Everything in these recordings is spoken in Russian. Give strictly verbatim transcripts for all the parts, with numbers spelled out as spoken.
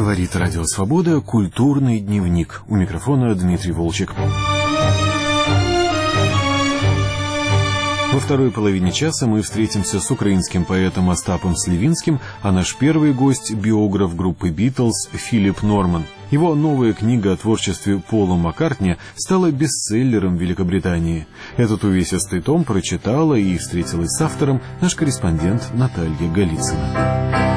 Говорит Радио Свобода, культурный дневник. У микрофона Дмитрий Волчек. Во второй половине часа мы встретимся с украинским поэтом Остапом Сливинским, а наш первый гость – биограф группы «Битлз» Филипп Норман. Его новая книга о творчестве Пола Маккартни стала бестселлером в Великобритании. Этот увесистый том прочитала и встретилась с автором наш корреспондент Наталья Голицына.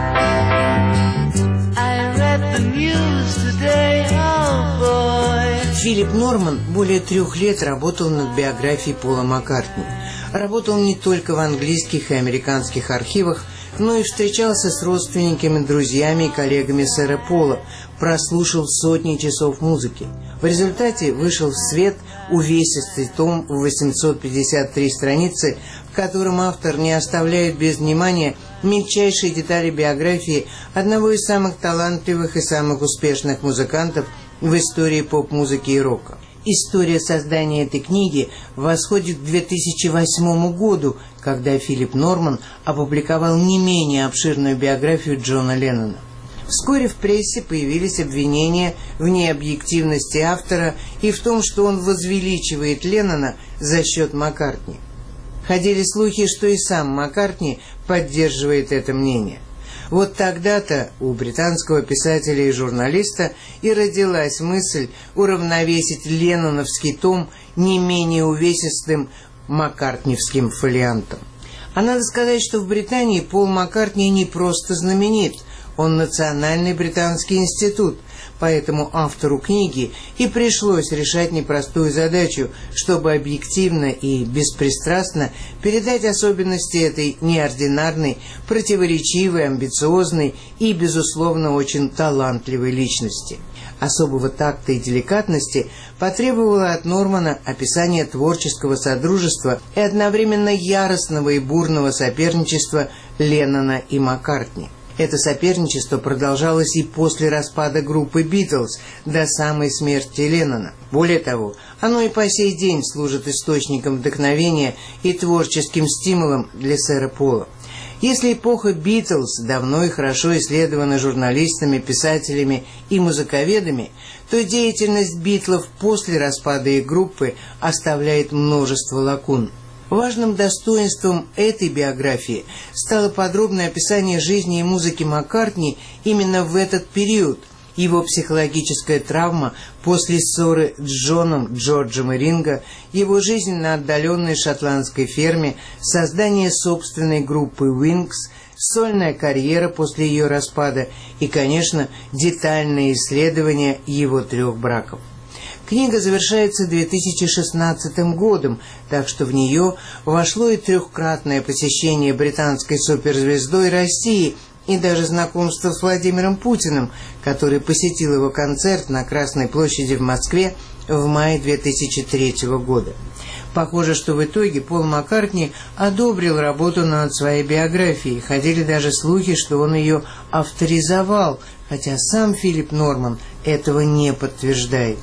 Филипп Норман более трех лет работал над биографией Пола Маккартни. Работал не только в английских и американских архивах, но и встречался с родственниками, друзьями и коллегами сэра Пола, прослушал сотни часов музыки. В результате вышел в свет увесистый том в восемьсот пятьдесят три страницы, в котором автор не оставляет без внимания мельчайшие детали биографии одного из самых талантливых и самых успешных музыкантов в истории поп-музыки и рока. История создания этой книги восходит к две тысячи восьмому году, когда Филипп Норман опубликовал не менее обширную биографию Джона Леннона. Вскоре в прессе появились обвинения в необъективности автора и в том, что он возвеличивает Леннона за счет Маккартни. Ходили слухи, что и сам Маккартни поддерживает это мнение. Вот тогда-то у британского писателя и журналиста и родилась мысль уравновесить ленноновский том не менее увесистым маккартневским фолиантом. А надо сказать, что в Британии Пол Маккартни не просто знаменит, он национальный британский институт, поэтому автору книги и пришлось решать непростую задачу, чтобы объективно и беспристрастно передать особенности этой неординарной, противоречивой, амбициозной и, безусловно, очень талантливой личности. Особого такта и деликатности потребовало от Нормана описание творческого содружества и одновременно яростного и бурного соперничества Леннона и Маккартни. Это соперничество продолжалось и после распада группы «Битлз» до самой смерти Леннона. Более того, оно и по сей день служит источником вдохновения и творческим стимулом для сэра Пола. Если эпоха «Битлз» давно и хорошо исследована журналистами, писателями и музыковедами, то деятельность «Битлов» после распада их группы оставляет множество лакун. Важным достоинством этой биографии стало подробное описание жизни и музыки Маккартни именно в этот период. Его психологическая травма после ссоры с Джоном, Джорджем и Ринго, его жизнь на отдаленной шотландской ферме, создание собственной группы Wings, сольная карьера после ее распада и, конечно, детальное исследование его трех браков. Книга завершается две тысячи шестнадцатым годом, так что в нее вошло и трехкратное посещение британской суперзвездой России и даже знакомство с Владимиром Путиным, который посетил его концерт на Красной площади в Москве в мае две тысячи третьего года. Похоже, что в итоге Пол Маккартни одобрил работу над своей биографией. Ходили даже слухи, что он ее авторизовал, хотя сам Филипп Норман этого не подтверждает.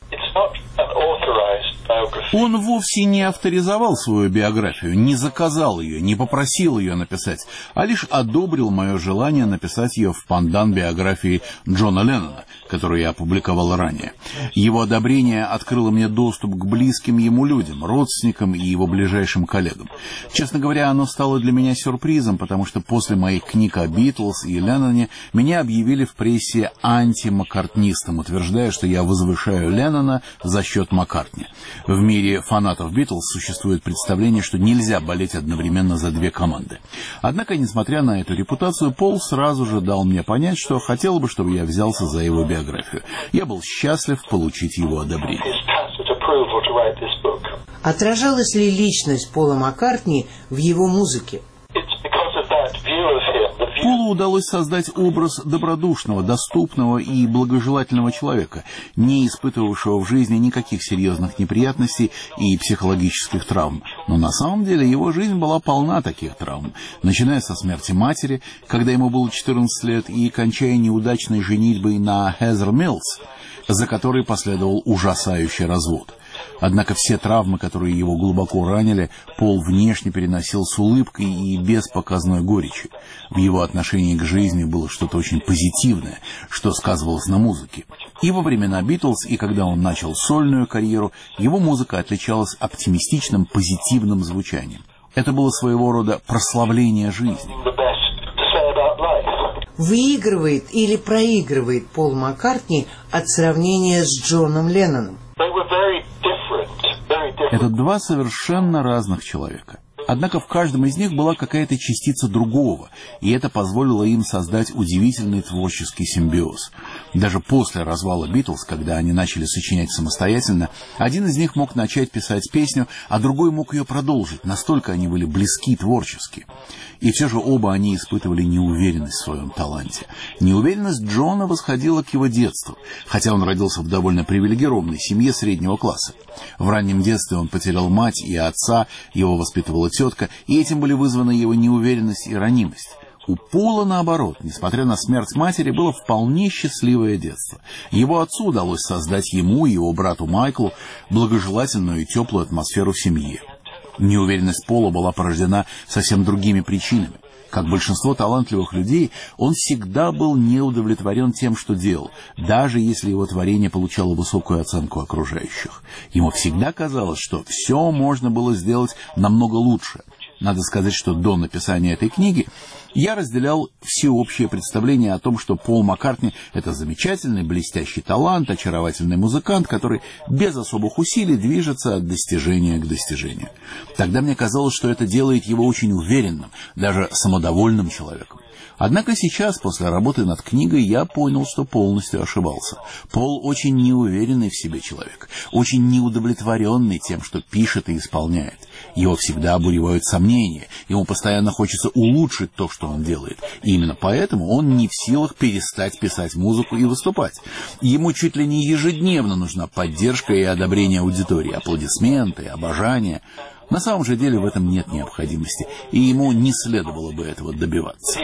Он вовсе не авторизовал свою биографию, не заказал ее, не попросил ее написать, а лишь одобрил мое желание написать ее в пандан биографии Джона Леннона, которую я опубликовал ранее. Его одобрение открыло мне доступ к близким ему людям, родственникам и его ближайшим коллегам. Честно говоря, оно стало для меня сюрпризом, потому что после моих книг о Битлз и Ленноне меня объявили в прессе антимаккартнистом, утверждая, что я возвышаю Леннона за счет Маккартни. В мире фанатов Битлз существует представление, что нельзя болеть одновременно за две команды. Однако, несмотря на эту репутацию, Пол сразу же дал мне понять, что хотел бы, чтобы я взялся за его биографию. Я был счастлив получить его одобрение. Отражалась ли личность Пола Маккартни в его музыке? Полу удалось создать образ добродушного, доступного и благожелательного человека, не испытывавшего в жизни никаких серьезных неприятностей и психологических травм. Но на самом деле его жизнь была полна таких травм, начиная со смерти матери, когда ему было четырнадцать лет, и кончая неудачной женитьбой на Хезер Милс, за которой последовал ужасающий развод. Однако все травмы, которые его глубоко ранили, Пол внешне переносил с улыбкой и без показной горечи. В его отношении к жизни было что-то очень позитивное, что сказывалось на музыке. И во времена Битлз, и когда он начал сольную карьеру, его музыка отличалась оптимистичным, позитивным звучанием. Это было своего рода прославление жизни. Выигрывает или проигрывает Пол Маккартни от сравнения с Джоном Ленноном? Это два совершенно разных человека. Однако в каждом из них была какая-то частица другого, и это позволило им создать удивительный творческий симбиоз. Даже после развала Битлз, когда они начали сочинять самостоятельно, один из них мог начать писать песню, а другой мог ее продолжить, настолько они были близки творчески. И все же оба они испытывали неуверенность в своем таланте. Неуверенность Джона восходила к его детству, хотя он родился в довольно привилегированной семье среднего класса. В раннем детстве он потерял мать и отца, его воспитывала тетка, и этим были вызваны его неуверенность и ранимость. У Пола, наоборот, несмотря на смерть матери, было вполне счастливое детство. Его отцу удалось создать ему и его брату Майклу благожелательную и теплую атмосферу в семье. Неуверенность Пола была порождена совсем другими причинами. Как большинство талантливых людей, он всегда был неудовлетворен тем, что делал, даже если его творение получало высокую оценку окружающих. Ему всегда казалось, что все можно было сделать намного лучше. Надо сказать, что до написания этой книги я разделял всеобщее представление о том, что Пол Маккартни – это замечательный, блестящий талант, очаровательный музыкант, который без особых усилий движется от достижения к достижению. Тогда мне казалось, что это делает его очень уверенным, даже самодовольным человеком. Однако сейчас, после работы над книгой, я понял, что полностью ошибался. Пол очень неуверенный в себе человек, очень неудовлетворенный тем, что пишет и исполняет. Его всегда обуревают сомнения, ему постоянно хочется улучшить то, что он делает. И именно поэтому он не в силах перестать писать музыку и выступать. Ему чуть ли не ежедневно нужна поддержка и одобрение аудитории, аплодисменты, обожание. На самом же деле в этом нет необходимости, и ему не следовало бы этого добиваться.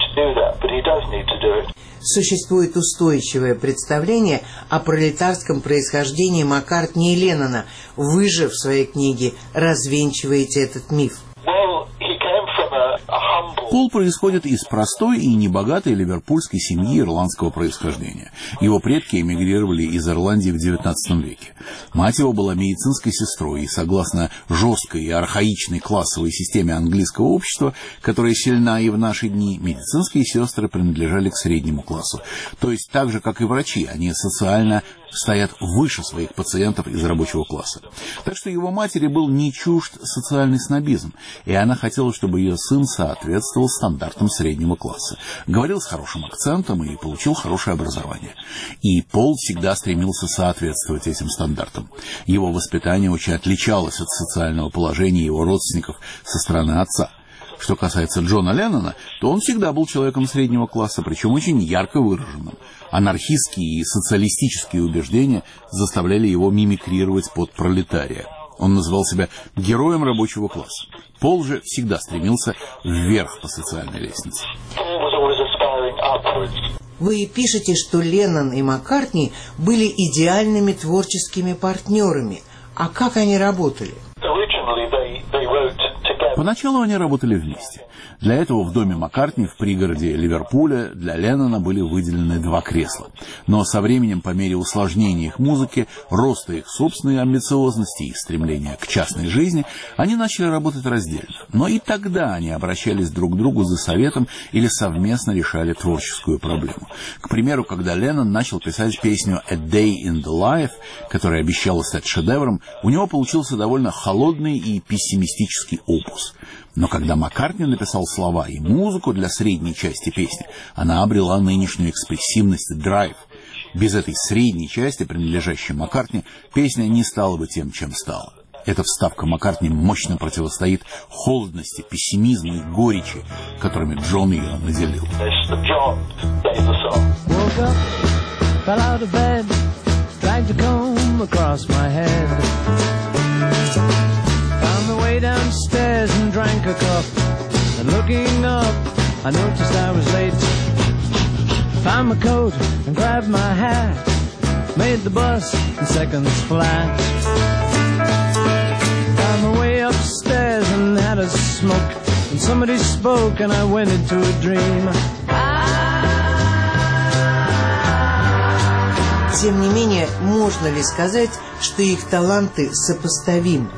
Существует устойчивое представление о пролетарском происхождении Маккартни и Леннона. Вы же в своей книге развенчиваете этот миф. Пол происходит из простой и небогатой ливерпульской семьи ирландского происхождения. Его предки эмигрировали из Ирландии в девятнадцатом веке. Мать его была медицинской сестрой, и согласно жесткой и архаичной классовой системе английского общества, которая сильна и в наши дни, медицинские сестры принадлежали к среднему классу. То есть так же, как и врачи, они социально стоят выше своих пациентов из рабочего класса. Так что его матери был не чужд социальный снобизм, и она хотела, чтобы ее сын соответствовал стандартам среднего класса, говорил с хорошим акцентом и получил хорошее образование. И Пол всегда стремился соответствовать этим стандартам. Его воспитание очень отличалось от социального положения его родственников со стороны отца. Что касается Джона Леннона, то он всегда был человеком среднего класса, причем очень ярко выраженным. Анархистские и социалистические убеждения заставляли его мимикрировать под пролетария. Он называл себя героем рабочего класса. Пол же всегда стремился вверх по социальной лестнице. Вы пишете, что Леннон и Маккартни были идеальными творческими партнерами. А как они работали? Поначалу они работали вместе. Для этого в доме Маккартни в пригороде Ливерпуля для Леннона были выделены два кресла. Но со временем, по мере усложнения их музыки, роста их собственной амбициозности и стремления к частной жизни, они начали работать раздельно. Но и тогда они обращались друг к другу за советом или совместно решали творческую проблему. К примеру, когда Леннон начал писать песню «A Day in the Life», которая обещала стать шедевром, у него получился довольно холодный и пессимистический опус. Но когда Маккартни написал слова и музыку для средней части песни, она обрела нынешнюю экспрессивность и драйв. Без этой средней части, принадлежащей Маккартни, песня не стала бы тем, чем стала. Эта вставка Маккартни мощно противостоит холодности, пессимизму и горечи, которыми Джон ее наделил. Downstairs and drank a cup, and looking up I noticed I was late. Found my coat and grabbed my hat, made the bus in seconds flat. out of smoke, and somebody spoke, and I went into a dream. Тем не менее, можно ли сказать, что их таланты сопоставимы?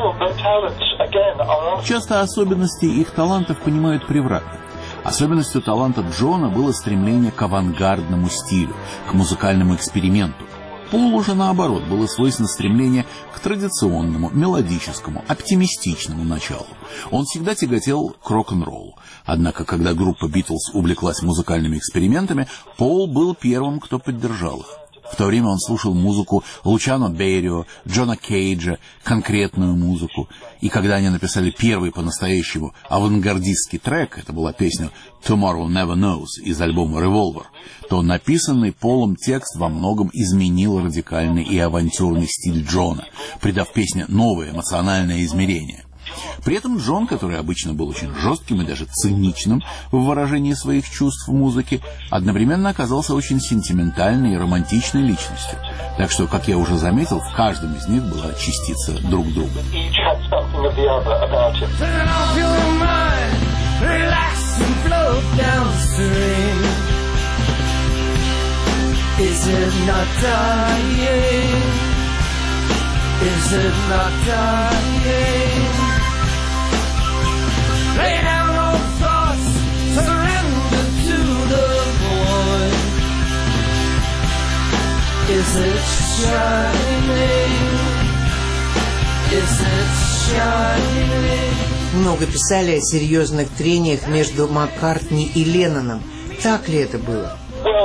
Часто особенности их талантов понимают превратно. Особенностью таланта Джона было стремление к авангардному стилю, к музыкальному эксперименту. Полу же, наоборот, было свойственно стремление к традиционному, мелодическому, оптимистичному началу. Он всегда тяготел к рок-н-роллу. Однако, когда группа «Битлз» увлеклась музыкальными экспериментами, Пол был первым, кто поддержал их. В то время он слушал музыку Лучано Беррио, Джона Кейджа, конкретную музыку. И когда они написали первый по-настоящему авангардистский трек, это была песня «Tomorrow Never Knows» из альбома «Revolver», то написанный Полом текст во многом изменил радикальный и авантюрный стиль Джона, придав песне новое эмоциональное измерение. При этом Джон, который обычно был очень жестким и даже циничным в выражении своих чувств в музыке, одновременно оказался очень сентиментальной и романтичной личностью. Так что, как я уже заметил, в каждом из них была частица друг друга. Lay down all thoughts, surrender to the void. Is it shining? Is it shining? Много писали о серьезных трениях между Маккартни и Ленноном. Так ли это было?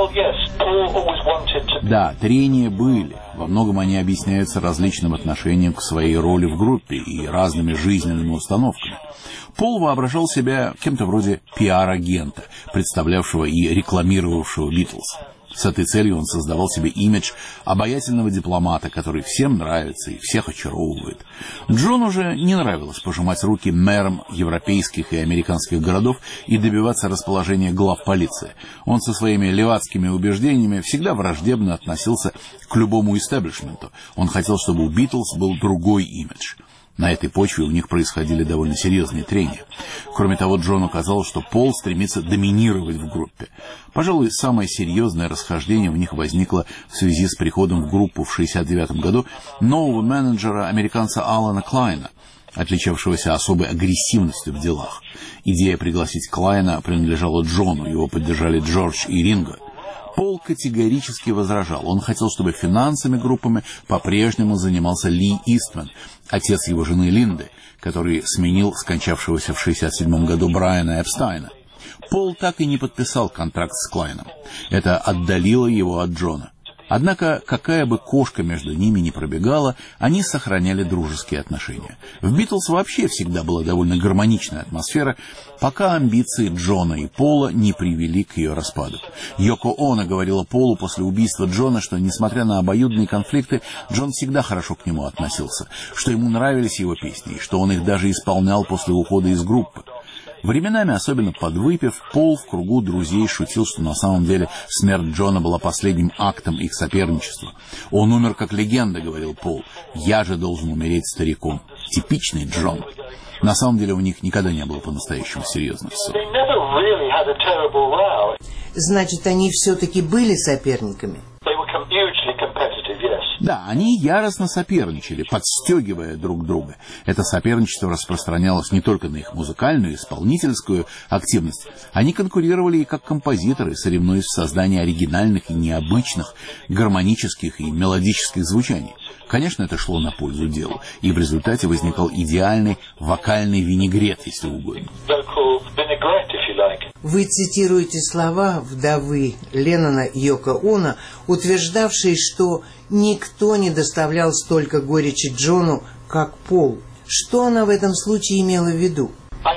Да, трения были. Во многом они объясняются различным отношением к своей роли в группе и разными жизненными установками. Пол воображал себя кем-то вроде пиар-агента, представлявшего и рекламировавшего «Битлз». С этой целью он создавал себе имидж обаятельного дипломата, который всем нравится и всех очаровывает. Джону же не нравилось пожимать руки мэрам европейских и американских городов и добиваться расположения глав полиции. Он со своими левацкими убеждениями всегда враждебно относился к любому истеблишменту. Он хотел, чтобы у «Битлз» был другой имидж. На этой почве у них происходили довольно серьезные трения. Кроме того, Джону казалось, что Пол стремится доминировать в группе. Пожалуй, самое серьезное расхождение в них возникло в связи с приходом в группу в шестьдесят девятом году нового менеджера, американца Алана Клайна, отличавшегося особой агрессивностью в делах. Идея пригласить Клайна принадлежала Джону, его поддержали Джордж и Ринго. Пол категорически возражал. Он хотел, чтобы финансами группами по-прежнему занимался Ли Истман, отец его жены Линды, который сменил скончавшегося в шестьдесят седьмом году Брайана Эпстайна. Пол так и не подписал контракт с Клайном. Это отдалило его от Джона. Однако, какая бы кошка между ними ни пробегала, они сохраняли дружеские отношения. В «Битлз» вообще всегда была довольно гармоничная атмосфера, пока амбиции Джона и Пола не привели к ее распаду. Йоко Оно говорила Полу после убийства Джона, что, несмотря на обоюдные конфликты, Джон всегда хорошо к нему относился, что ему нравились его песни, и что он их даже исполнял после ухода из группы. Временами, особенно подвыпив, Пол в кругу друзей шутил, что на самом деле смерть Джона была последним актом их соперничества. «Он умер как легенда», — говорил Пол. «Я же должен умереть стариком». Типичный Джон. На самом деле у них никогда не было по-настоящему серьезных ссор. Значит, они все-таки были соперниками? Да, они яростно соперничали, подстегивая друг друга. Это соперничество распространялось не только на их музыкальную, исполнительскую активность. Они конкурировали и как композиторы, соревнуясь в создании оригинальных и необычных гармонических и мелодических звучаний. Конечно, это шло на пользу делу, и в результате возникал идеальный вокальный винегрет, если угодно. Вы цитируете слова вдовы Леннона Йоко Оно, утверждавшей, что никто не доставлял столько горечи Джону, как Пол. Что она в этом случае имела в виду?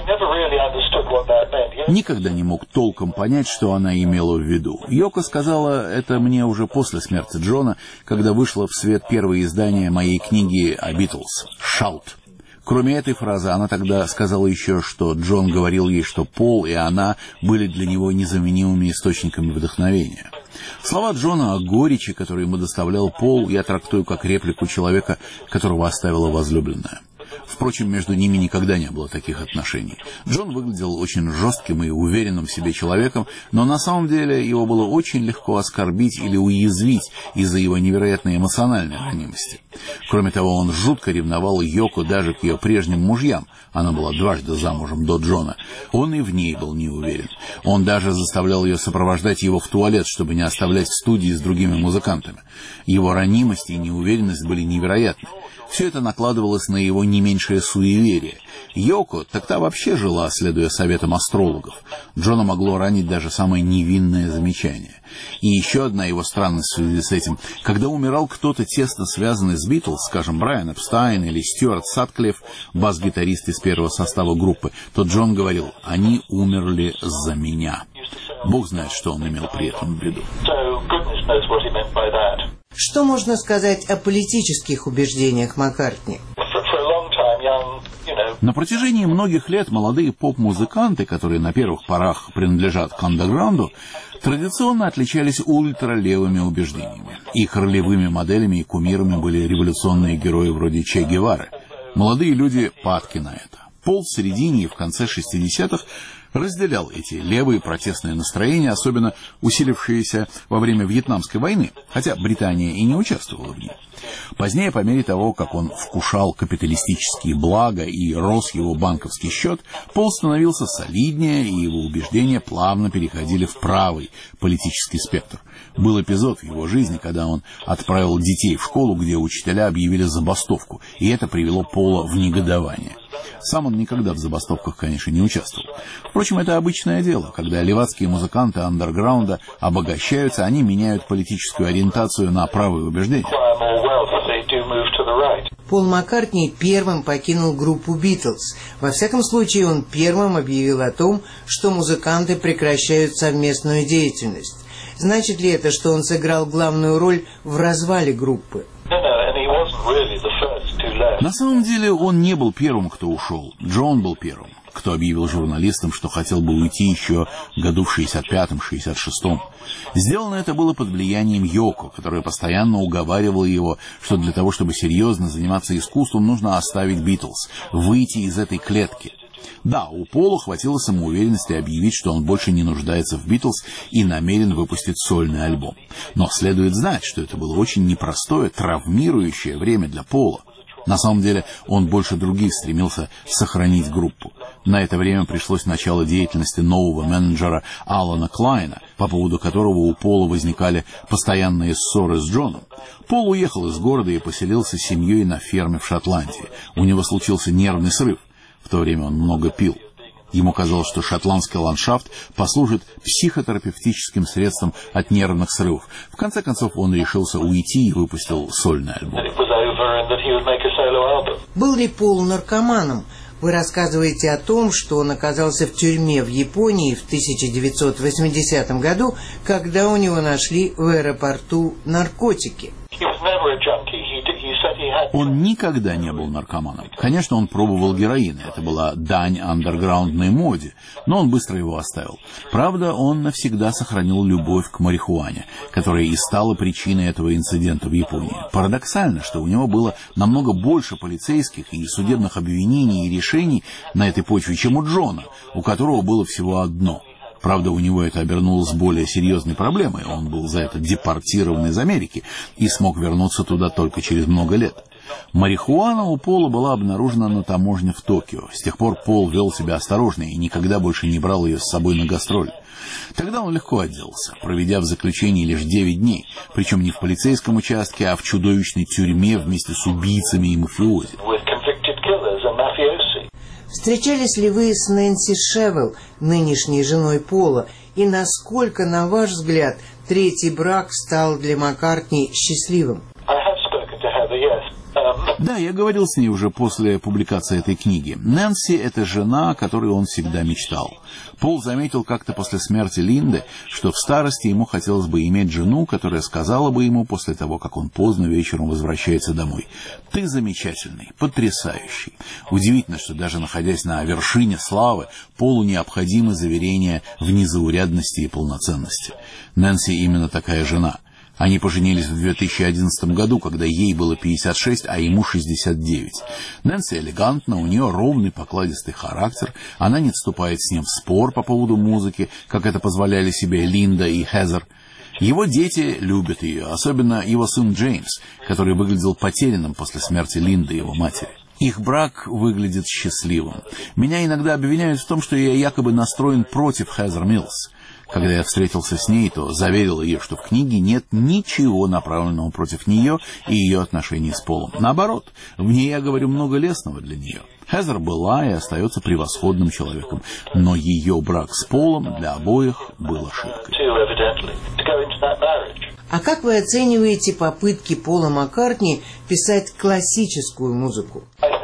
Никогда не мог толком понять, что она имела в виду. Йоко сказала это мне уже после смерти Джона, когда вышло в свет первое издание моей книги о «Битлз» «Shout». Кроме этой фразы, она тогда сказала еще, что Джон говорил ей, что Пол и она были для него незаменимыми источниками вдохновения. Слова Джона о горечи, которую ему доставлял Пол, я трактую как реплику человека, которого оставила возлюбленная. Впрочем, между ними никогда не было таких отношений. Джон выглядел очень жестким и уверенным в себе человеком, но на самом деле его было очень легко оскорбить или уязвить из-за его невероятной эмоциональной ранимости. Кроме того, он жутко ревновал Йоко даже к ее прежним мужьям. Она была дважды замужем до Джона. Он и в ней был не уверен. Он даже заставлял ее сопровождать его в туалет, чтобы не оставлять в студии с другими музыкантами. Его ранимость и неуверенность были невероятны. Все это накладывалось на его не меньшее суеверие. Йоко так-то вообще жила, следуя советам астрологов. Джона могло ранить даже самое невинное замечание. И еще одна его странность в связи с этим. Когда умирал кто-то тесно связанный с Битлз, скажем, Брайан Эпстайн или Стюарт Сатклифф, бас-гитарист из первого состава группы, то Джон говорил: «Они умерли за меня». Бог знает, что он имел при этом в виду. Что можно сказать о политических убеждениях Маккартни? На протяжении многих лет молодые поп-музыканты, которые на первых порах принадлежат к андеграунду, традиционно отличались ультралевыми убеждениями. Их ролевыми моделями и кумирами были революционные герои вроде Че Гевары. Молодые люди падки на это. Пол в середине и в конце шестидесятых разделял эти левые протестные настроения, особенно усилившиеся во время Вьетнамской войны, хотя Британия и не участвовала в ней. Позднее, по мере того, как он вкушал капиталистические блага и рос его банковский счет, Пол становился солиднее, и его убеждения плавно переходили в правый политический спектр. Был эпизод в его жизни, когда он отправил детей в школу, где учителя объявили забастовку, и это привело Пола в негодование. Сам он никогда в забастовках, конечно, не участвовал. Впрочем, это обычное дело. Когда левацкие музыканты андерграунда обогащаются, они меняют политическую ориентацию на правые убеждения. Пол Маккартни первым покинул группу «Битлз». Во всяком случае, он первым объявил о том, что музыканты прекращают совместную деятельность. Значит ли это, что он сыграл главную роль в развале группы? На самом деле он не был первым, кто ушел. Джон был первым, кто объявил журналистам, что хотел бы уйти еще году в шестьдесят пятом — шестьдесят шестом. Сделано это было под влиянием Йоко, которая постоянно уговаривала его, что для того, чтобы серьезно заниматься искусством, нужно оставить Битлз, выйти из этой клетки. Да, у Пола хватило самоуверенности объявить, что он больше не нуждается в Битлз и намерен выпустить сольный альбом. Но следует знать, что это было очень непростое, травмирующее время для Пола. На самом деле он больше других стремился сохранить группу. На это время пришлось начало деятельности нового менеджера Алана Клайна, по поводу которого у Пола возникали постоянные ссоры с Джоном. Пол уехал из города и поселился с семьей на ферме в Шотландии. У него случился нервный срыв. В то время он много пил. Ему казалось, что шотландский ландшафт послужит психотерапевтическим средством от нервных срывов. В конце концов, он решился уйти и выпустил сольный альбом. Был ли Пол наркоманом? Вы рассказываете о том, что он оказался в тюрьме в Японии в тысяча девятьсот восьмидесятом году, когда у него нашли в аэропорту наркотики. Он никогда не был наркоманом. Конечно, он пробовал героин, это была дань андерграундной моде, но он быстро его оставил. Правда, он навсегда сохранил любовь к марихуане, которая и стала причиной этого инцидента в Японии. Парадоксально, что у него было намного больше полицейских и судебных обвинений и решений на этой почве, чем у Джона, у которого было всего одно. Правда, у него это обернулось более серьезной проблемой. Он был за это депортирован из Америки и смог вернуться туда только через много лет. Марихуана у Пола была обнаружена на таможне в Токио. С тех пор Пол вел себя осторожно и никогда больше не брал ее с собой на гастроли. Тогда он легко отделался, проведя в заключении лишь девять дней, причем не в полицейском участке, а в чудовищной тюрьме вместе с убийцами и мафиози. Встречались ли вы с Нэнси Шевелл, нынешней женой Пола, и насколько, на ваш взгляд, третий брак стал для Маккартни счастливым? Да, я говорил с ней уже после публикации этой книги. Нэнси — это жена, о которой он всегда мечтал. Пол заметил как-то после смерти Линды, что в старости ему хотелось бы иметь жену, которая сказала бы ему после того, как он поздно вечером возвращается домой: «Ты замечательный, потрясающий». Удивительно, что даже находясь на вершине славы, Полу необходимы заверения в незаурядности и полноценности. Нэнси именно такая жена. Они поженились в две тысячи одиннадцатом году, когда ей было пятьдесят шесть, а ему шестьдесят девять. Нэнси элегантна, у нее ровный покладистый характер, она не вступает с ним в спор по поводу музыки, как это позволяли себе Линда и Хезер. Его дети любят ее, особенно его сын Джеймс, который выглядел потерянным после смерти Линды и его матери. Их брак выглядит счастливым. Меня иногда обвиняют в том, что я якобы настроен против Хезер Миллс. Когда я встретился с ней, то заверил ее, что в книге нет ничего направленного против нее и ее отношений с Полом. Наоборот, в ней я говорю много лестного для нее. Хезер была и остается превосходным человеком, но ее брак с Полом для обоих был ошибкой. А как вы оцениваете попытки Пола Маккартни писать классическую музыку?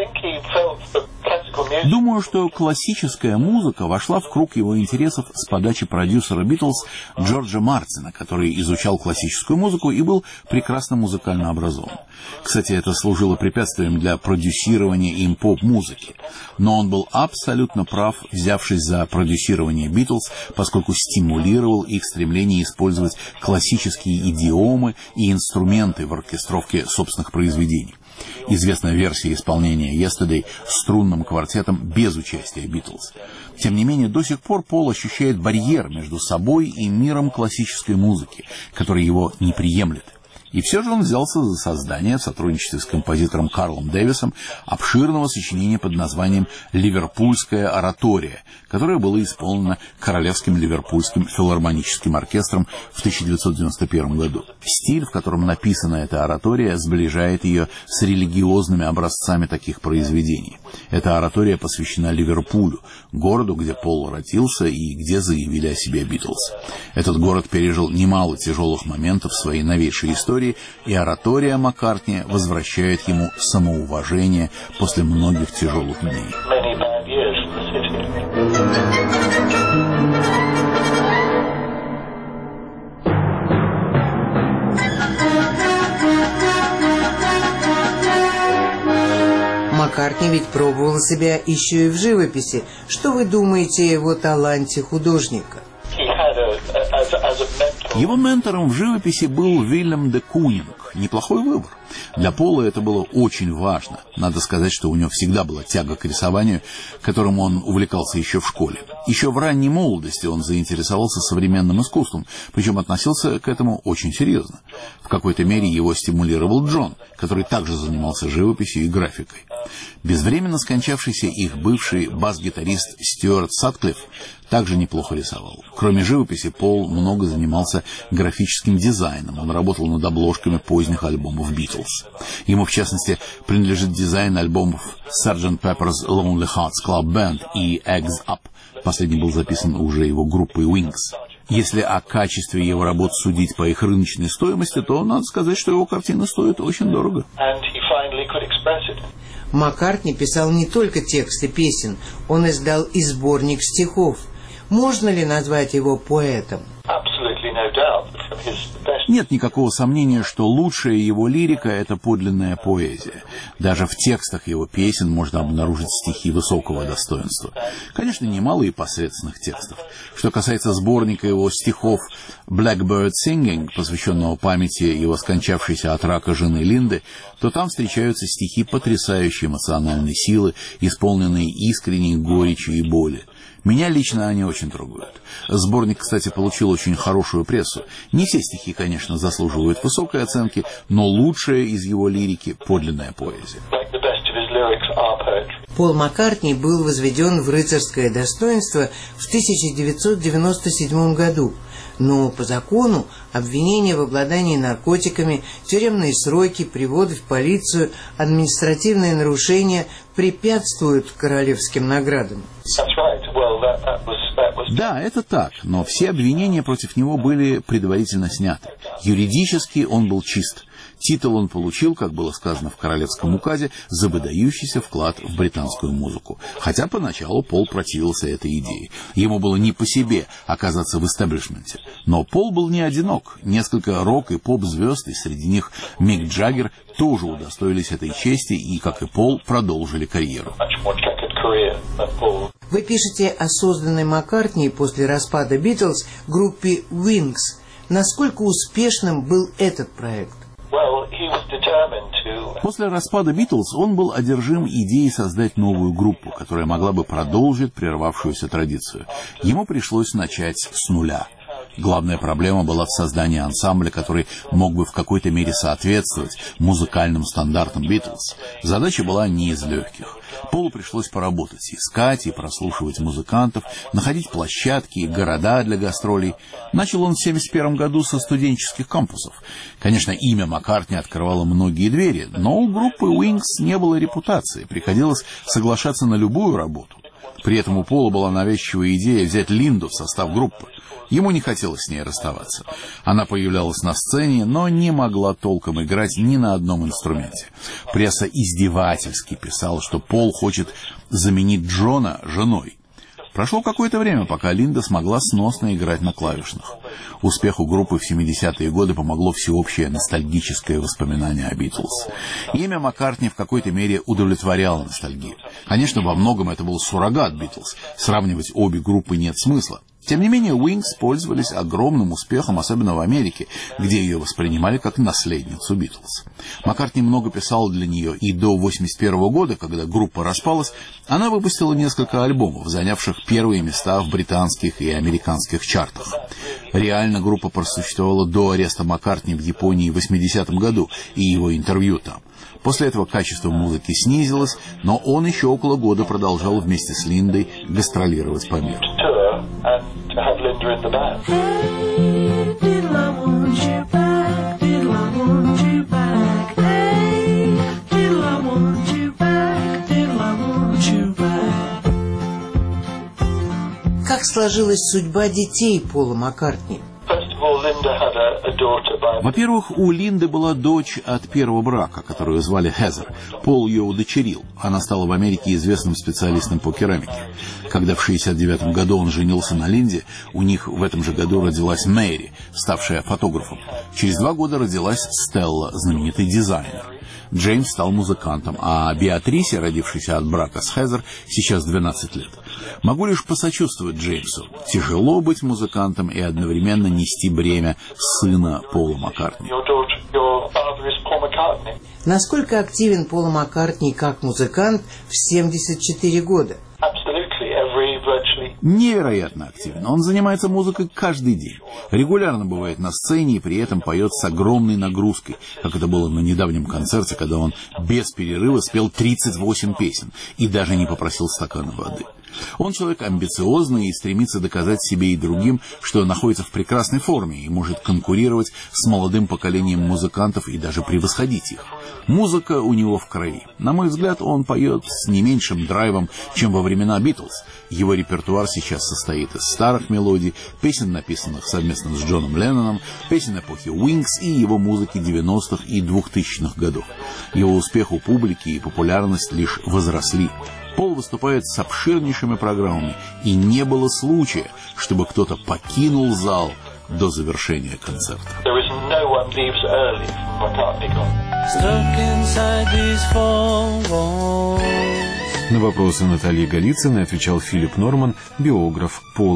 Думаю, что классическая музыка вошла в круг его интересов с подачи продюсера Битлз Джорджа Мартина, который изучал классическую музыку и был прекрасно музыкально образован. Кстати, это служило препятствием для продюсирования им поп-музыки. Но он был абсолютно прав, взявшись за продюсирование Битлз, поскольку стимулировал их стремление использовать классические идиомы и инструменты в оркестровке собственных произведений. Известна версия исполнения «Yesterday» струнным квартетом без участия Битлз. Тем не менее, до сих пор Пол ощущает барьер между собой и миром классической музыки, который его не приемлет. И все же он взялся за создание в сотрудничестве с композитором Карлом Дэвисом обширного сочинения под названием «Ливерпульская оратория», которое было исполнено Королевским Ливерпульским филармоническим оркестром в тысяча девятьсот девяносто первом году. Стиль, в котором написана эта оратория, сближает ее с религиозными образцами таких произведений. Эта оратория посвящена Ливерпулю, городу, где Пол родился и где заявили о себе Битлз. Этот город пережил немало тяжелых моментов в своей новейшей истории, и оратория Маккартни возвращает ему самоуважение после многих тяжелых дней. Маккартни ведь пробовал себя еще и в живописи. Что вы думаете о его таланте художника? Его ментором в живописи был Вильям де Кунинг. Неплохой выбор. Для Пола это было очень важно. Надо сказать, что у него всегда была тяга к рисованию, которым он увлекался еще в школе. Еще в ранней молодости он заинтересовался современным искусством, причем относился к этому очень серьезно. В какой-то мере его стимулировал Джон, который также занимался живописью и графикой. Безвременно скончавшийся их бывший бас-гитарист Стюарт Сатклифф также неплохо рисовал. Кроме живописи, Пол много занимался графическим дизайном. Он работал над обложками поздних альбомов Битлз. Ему, в частности, принадлежит дизайн альбомов сержант Pepper's Lonely Hearts Club Band и Eggs Up. Последний был записан уже его группой Wings. Если о качестве его работ судить по их рыночной стоимости, то надо сказать, что его картины стоят очень дорого. Маккартни писал не только тексты песен, он издал и сборник стихов. Можно ли назвать его поэтом? Нет никакого сомнения, что лучшая его лирика – это подлинная поэзия. Даже в текстах его песен можно обнаружить стихи высокого достоинства. Конечно, немало и посредственных текстов. Что касается сборника его стихов «Blackbird Singing», посвященного памяти его скончавшейся от рака жены Линды, то там встречаются стихи потрясающей эмоциональной силы, исполненные искренней горечью и боли. Меня лично они очень трогают. Сборник, кстати, получил очень хорошую прессу. Не все стихи, конечно, заслуживают высокой оценки, но лучшая из его лирики – подлинная поэзия. Пол Маккартни был возведен в рыцарское достоинство в тысяча девятьсот девяносто седьмом году. Но по закону обвинения в обладании наркотиками, тюремные сроки, приводы в полицию, административные нарушения препятствуют королевским наградам. Да, это так, но все обвинения против него были предварительно сняты. Юридически он был чист. Титул он получил, как было сказано в королевском указе, за выдающийся вклад в британскую музыку. Хотя поначалу Пол противился этой идее. Ему было не по себе оказаться в истеблишменте. Но Пол был не одинок. Несколько рок- и поп-звезд, и среди них Мик Джаггер, тоже удостоились этой чести и, как и Пол, продолжили карьеру. Вы пишете о созданной Маккартни после распада Битлз группе Wings. Насколько успешным был этот проект? После распада Битлз он был одержим идеей создать новую группу, которая могла бы продолжить прервавшуюся традицию. Ему пришлось начать с нуля. Главная проблема была в создании ансамбля, который мог бы в какой-то мере соответствовать музыкальным стандартам Битлз. Задача была не из легких. Полу пришлось поработать, искать и прослушивать музыкантов, находить площадки и города для гастролей. Начал он в семьдесят первом году со студенческих кампусов. Конечно, имя Маккартни открывало многие двери, но у группы Wings не было репутации, приходилось соглашаться на любую работу. При этом у Пола была навязчивая идея взять Линду в состав группы. Ему не хотелось с ней расставаться. Она появлялась на сцене, но не могла толком играть ни на одном инструменте. Пресса издевательски писала, что Пол хочет заменить Джона женой. Прошло какое-то время, пока Линда смогла сносно играть на клавишных. Успеху группы в семидесятые годы помогло всеобщее ностальгическое воспоминание о Битлз. Имя Маккартни в какой-то мере удовлетворяло ностальгию. Конечно, во многом это был суррогат Битлз. Сравнивать обе группы нет смысла. Тем не менее, Wings пользовались огромным успехом, особенно в Америке, где ее воспринимали как наследницу Битлз. Маккартни много писал для нее, и до восемьдесят первого года, когда группа распалась, она выпустила несколько альбомов, занявших первые места в британских и американских чартах. Реально группа просуществовала до ареста Маккартни в Японии в восьмидесятом году и его интервью там. После этого качество музыки снизилось, но он еще около года продолжал вместе с Линдой гастролировать по миру. Как сложилась судьба детей Пола Маккартни? Во-первых, у Линды была дочь от первого брака, которую звали Хезер. Пол ее удочерил. Она стала в Америке известным специалистом по керамике. Когда в шестьдесят девятом году он женился на Линде, у них в этом же году родилась Мэри, ставшая фотографом. Через два года родилась Стелла, знаменитый дизайнер. Джеймс стал музыкантом, а Беатрисе, родившейся от брака с Хезер, сейчас двенадцать лет. Могу лишь посочувствовать Джеймсу. Тяжело быть музыкантом и одновременно нести бремя сына Пола Маккартни. Насколько активен Пол Маккартни как музыкант в семьдесят четыре года? Невероятно активен. Он занимается музыкой каждый день. Регулярно бывает на сцене и при этом поет с огромной нагрузкой, как это было на недавнем концерте, когда он без перерыва спел тридцать восемь песен и даже не попросил стакана воды. Он человек амбициозный и стремится доказать себе и другим, что находится в прекрасной форме и может конкурировать с молодым поколением музыкантов и даже превосходить их. Музыка у него в крови. На мой взгляд, он поет с не меньшим драйвом, чем во времена Битлз. Его репертуар сейчас состоит из старых мелодий, песен, написанных совместно с Джоном Ленноном, песен эпохи Wings и его музыки девяностых и двухтысячных годов. Его успех у публики и популярность лишь возросли. Пол выступает с обширнейшими программами, и не было случая, чтобы кто-то покинул зал до завершения концерта. На вопросы Натальи Голицыной отвечал Филипп Норман, биограф Пола.